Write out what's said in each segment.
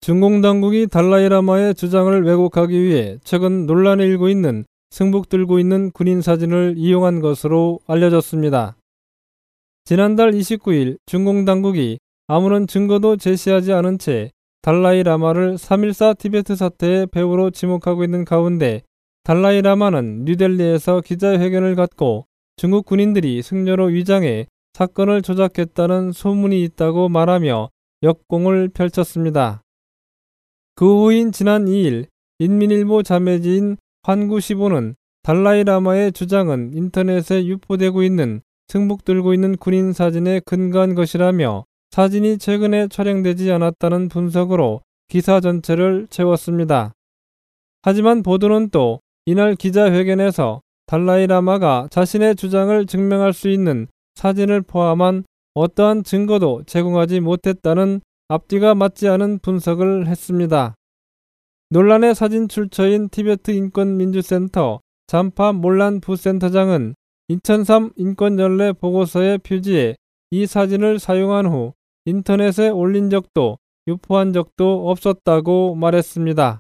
중공 당국이 달라이라마의 주장을 왜곡하기 위해 최근 논란이 일고 있는 승복 들고 있는 군인 사진을 이용한 것으로 알려졌습니다. 지난달 29일 중공 당국이 아무런 증거도 제시하지 않은 채 달라이라마를 3.14 티베트 사태의 배후로 지목하고 있는 가운데 달라이라마는 뉴델리에서 기자회견을 갖고 중국 군인들이 승려로 위장해 사건을 조작했다는 소문이 있다고 말하며 역공을 펼쳤습니다. 그 후인 지난 2일 인민일보 자매지인 환구시보는 달라이라마의 주장은 인터넷에 유포되고 있는 승복 들고 있는 군인 사진에 근거한 것이라며 사진이 최근에 촬영되지 않았다는 분석으로 기사 전체를 채웠습니다. 하지만 보도는 또 이날 기자회견에서 달라이라마가 자신의 주장을 증명할 수 있는 사진을 포함한 어떠한 증거도 제공하지 못했다는 앞뒤가 맞지 않은 분석을 했습니다. 논란의 사진 출처인 티베트 인권민주센터 잠파 몰란 부센터장은 2003 인권연례 보고서의 표지에 이 사진을 사용한 후 인터넷에 올린 적도 유포한 적도 없었다고 말했습니다.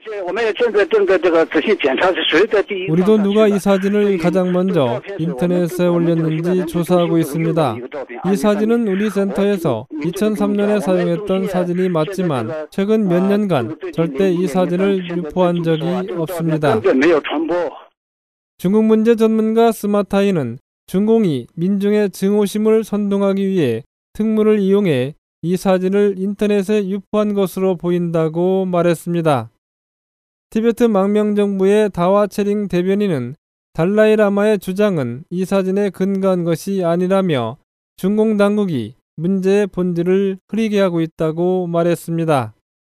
우리도 누가 이 사진을 가장 먼저 인터넷에 올렸는지 조사하고 있습니다. 이 사진은 우리 센터에서 2003년에 사용했던 사진이 맞지만 최근 몇 년간 절대 이 사진을 유포한 적이 없습니다. 중국 문제 전문가 스마타이는 중공이 민중의 증오심을 선동하기 위해 특무를 이용해 이 사진을 인터넷에 유포한 것으로 보인다고 말했습니다. 티베트 망명정부의 다와체링 대변인은 달라이라마의 주장은 이 사진에 근거한 것이 아니라며 중공 당국이 문제의 본질을 흐리게 하고 있다고 말했습니다.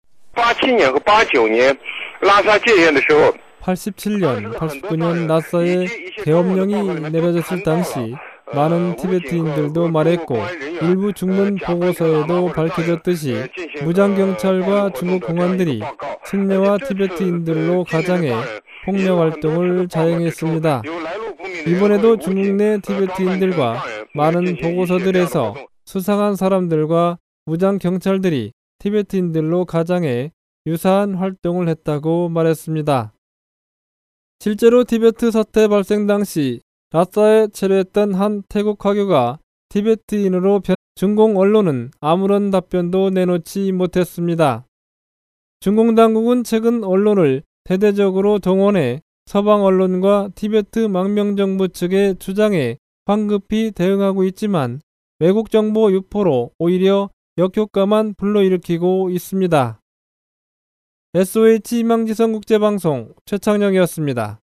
87년, 89년 나사의 계엄령이 내려졌을 당시 많은 티베트인들도 말했고 일부 중문 보고서에도 밝혀졌듯이 무장경찰과 중국 공안들이 승려와 티베트인들로 가장해 폭력활동을 자행했습니다. 이번에도 중국 내 티베트인들과 많은 보고서들에서 수상한 사람들과 무장경찰들이 티베트인들로 가장해 유사한 활동을 했다고 말했습니다. 실제로 티베트 사태 발생 당시 라싸에 체류했던 한 태국 화교가 티베트인으로 중공 언론은 아무런 답변도 내놓지 못했습니다. 중공 당국은 최근 언론을 대대적으로 동원해 서방 언론과 티베트 망명정부 측의 주장에 황급히 대응하고 있지만 외국 정보 유포로 오히려 역효과만 불러일으키고 있습니다. SOH 희망지성 국제방송 최창영이었습니다.